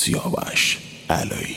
سیاوش علایی.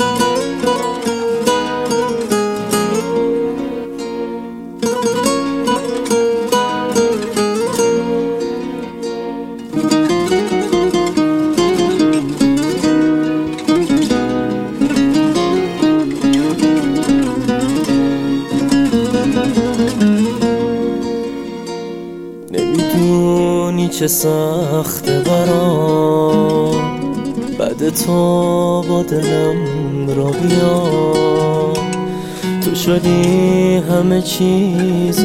نمیدونی چه سخته برام بعد تو با دلم را بیام، تو شدی همه چیز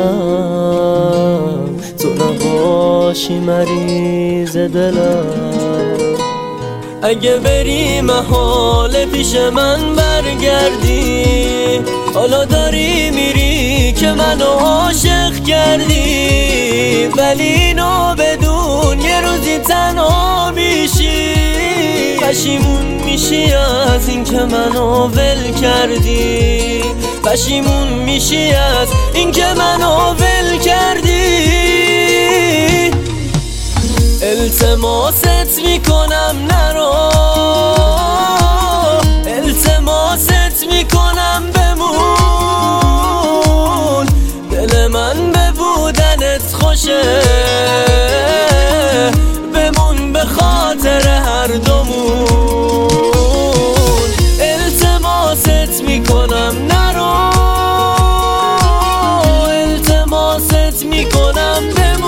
دلم، تو نباشی مریض دلم. اگه بری محال پیش من برگردی، حالا داری میری که منو عاشق کردی، ولی اینو بدون یه روزی تنها میشی، پشیمون میشی از این که منو ول کردی، پشیمون میشی از این که منو ول کردی. التماست میکنم نرو، التماست میکنم بمون، دل من به بودنت خوشه، بمون به خاطر هر دومون. التماست میکنم نرو، التماست میکنم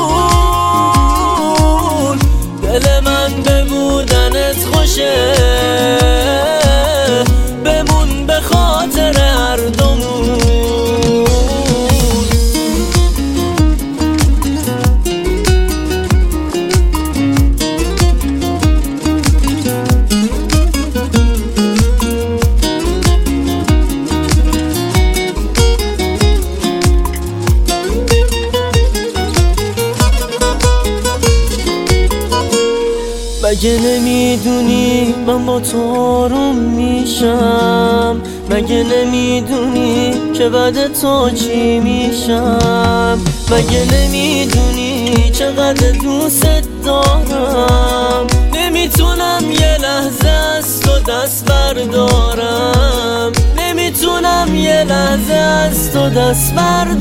بمون، دل من به بودنت خوشه، بمون به خاطر هر دومون. مگه نمیدونی من با تو آروم میشم، مگه نمیدونی که بعد تو چی میشم، مگه نمیدونی چقدر دوست دارم، نمیتونم یه لحظه از تو دست بردارم، نمیتونم یه لحظه از تو دست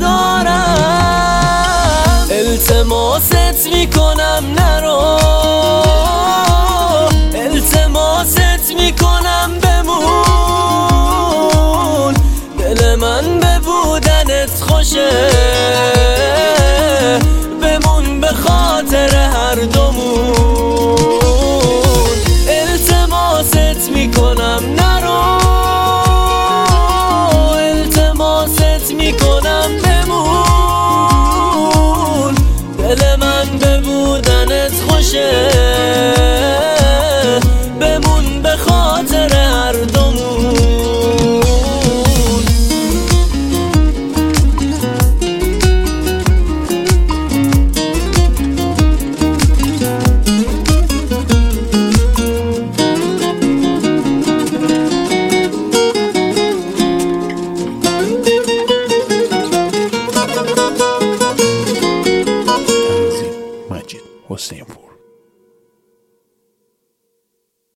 بردارم. التماست میکنم نرو، التماست میکنم بمون، دل من به بودنت خوشه، بمون به خاطر هر دومون. التماست میکنم نرو، التماست میکنم بمون، دل من به بودنت خوشه،